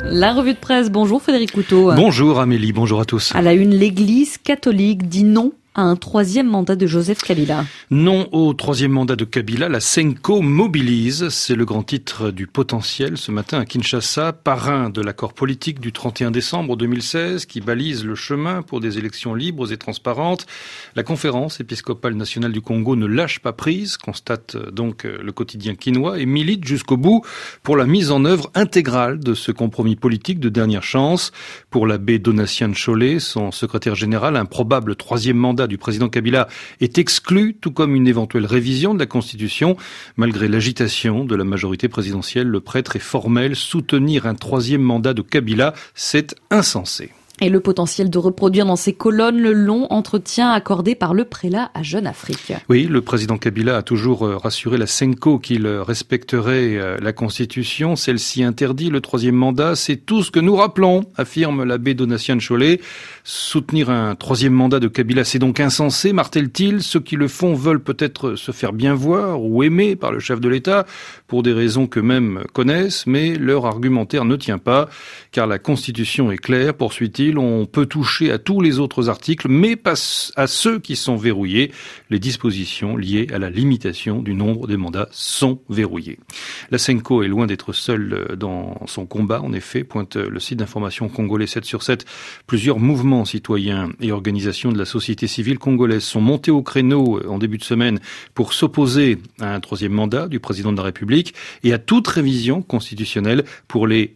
La revue de presse, bonjour Frédéric Couteau. Bonjour Amélie, bonjour à tous. À la une, l'Église catholique dit non à un troisième mandat de Joseph Kabila. Non au troisième mandat de Kabila, la Senko mobilise. C'est le grand titre du Potentiel ce matin à Kinshasa, parrain de l'accord politique du 31 décembre 2016 qui balise le chemin pour des élections libres et transparentes. La conférence épiscopale nationale du Congo ne lâche pas prise, constate donc le quotidien kinois, et milite jusqu'au bout pour la mise en œuvre intégrale de ce compromis politique de dernière chance. Pour l'abbé Donatien Tcholé, son secrétaire général, un probable troisième mandat du président Kabila est exclu, tout comme une éventuelle révision de la Constitution. Malgré l'agitation de la majorité présidentielle, le prêtre est formel. Soutenir un troisième mandat de Kabila, c'est insensé. Et le potentiel de reproduire dans ses colonnes le long entretien accordé par le prélat à Jeune Afrique. Oui, le président Kabila a toujours rassuré la Senko qu'il respecterait la Constitution. Celle-ci interdit le troisième mandat. C'est tout ce que nous rappelons, affirme l'abbé Donatien Tcholé. Soutenir un troisième mandat de Kabila, c'est donc insensé, martèle-t-il. Ceux qui le font veulent peut-être se faire bien voir ou aimer par le chef de l'État pour des raisons qu'eux-mêmes connaissent, mais leur argumentaire ne tient pas, car la Constitution est claire, poursuit-il. On peut toucher à tous les autres articles, mais pas à ceux qui sont verrouillés. Les dispositions liées à la limitation du nombre des mandats sont verrouillées. La Senko est loin d'être seule dans son combat, en effet, pointe le site d'information congolais 7/7. Plusieurs mouvements citoyens et organisations de la société civile congolaise sont montés au créneau en début de semaine pour s'opposer à un troisième mandat du président de la République et à toute révision constitutionnelle pour les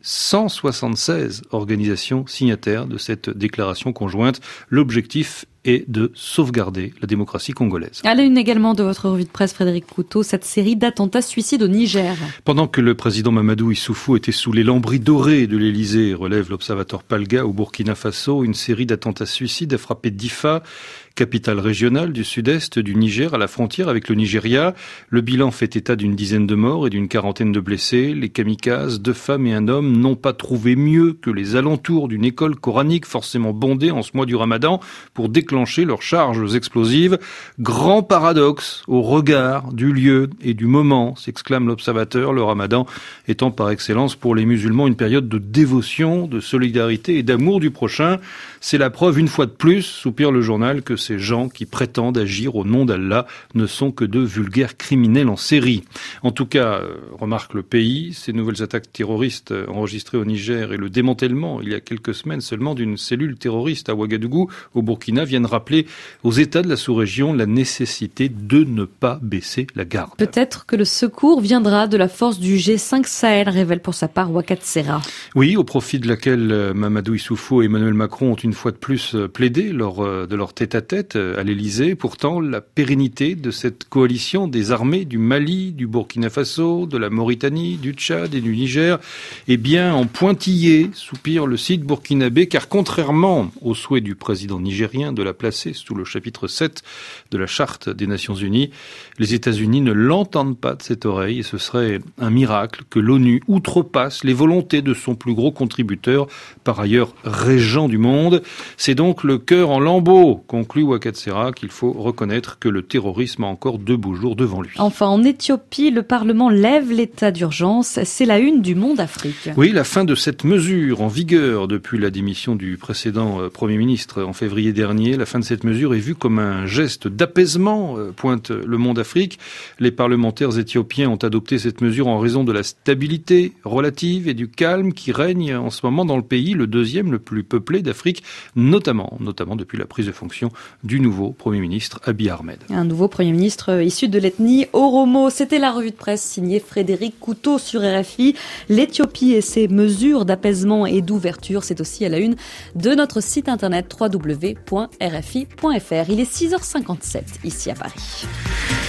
176 organisations signataires de cette déclaration conjointe. L'objectif est de sauvegarder la démocratie congolaise. À la une également de votre revue de presse, Frédéric Couteau, cette série d'attentats suicides au Niger. Pendant que le président Mamadou Issoufou était sous les lambris dorés de l'Élysée, relève l'observateur Palga au Burkina Faso, une série d'attentats suicides a frappé Difa, capitale régionale du sud-est du Niger, à la frontière avec le Nigeria. Le bilan fait état d'une dizaine de morts et d'une quarantaine de blessés. Les kamikazes, 2 femmes et un homme, n'ont pas trouvé mieux que les alentours d'une école coranique forcément bondée en ce mois du Ramadan pour déclencher leurs charges explosives. Grand paradoxe au regard du lieu et du moment, s'exclame l'observateur, le Ramadan étant par excellence pour les musulmans une période de dévotion, de solidarité et d'amour du prochain. C'est la preuve, une fois de plus, soupire le journal, que ces gens qui prétendent agir au nom d'Allah ne sont que de vulgaires criminels en série. En tout cas, remarque le Pays, ces nouvelles attaques terroristes enregistrées au Niger et le démantèlement, il y a quelques semaines seulement, d'une cellule terroriste à Ouagadougou, au Burkina, viennent rappeler aux États de la sous-région la nécessité de ne pas baisser la garde. Peut-être que le secours viendra de la force du G5 Sahel, révèle pour sa part Wakat Serra. Oui, au profit de laquelle Mamadou Issoufou et Emmanuel Macron ont une fois de plus plaidé lors de leur tête-à-tête à l'Élysée. Pourtant, la pérennité de cette coalition des armées du Mali, du Burkina Faso, de la Mauritanie, du Tchad et du Niger est bien en pointillé, soupire le site burkinabé, car contrairement au souhait du président nigérien de la placer sous le chapitre 7 de la Charte des Nations Unies, les États-Unis ne l'entendent pas de cette oreille et ce serait un miracle que l'ONU outrepasse les volontés de son plus gros contributeur, par ailleurs régent du monde. C'est donc le cœur en lambeaux, conclut Wakat Serra, qu'il faut reconnaître que le terrorisme a encore 2 beaux jours devant lui. Enfin, en Éthiopie, le Parlement lève l'état d'urgence. C'est la une du Monde Afrique. Oui, la fin de cette mesure en vigueur depuis la démission du précédent Premier ministre en février dernier. La fin de cette mesure est vue comme un geste d'apaisement, pointe le Monde Afrique. Les parlementaires éthiopiens ont adopté cette mesure en raison de la stabilité relative et du calme qui règne en ce moment dans le pays, le deuxième le plus peuplé d'Afrique, notamment depuis la prise de fonction du nouveau Premier ministre Abiy Ahmed. Un nouveau Premier ministre issu de l'ethnie Oromo. C'était la revue de presse signée Frédéric Couteau sur RFI. L'Éthiopie et ses mesures d'apaisement et d'ouverture, c'est aussi à la une de notre site internet www.rfi.fr. Il est 6h57 ici à Paris.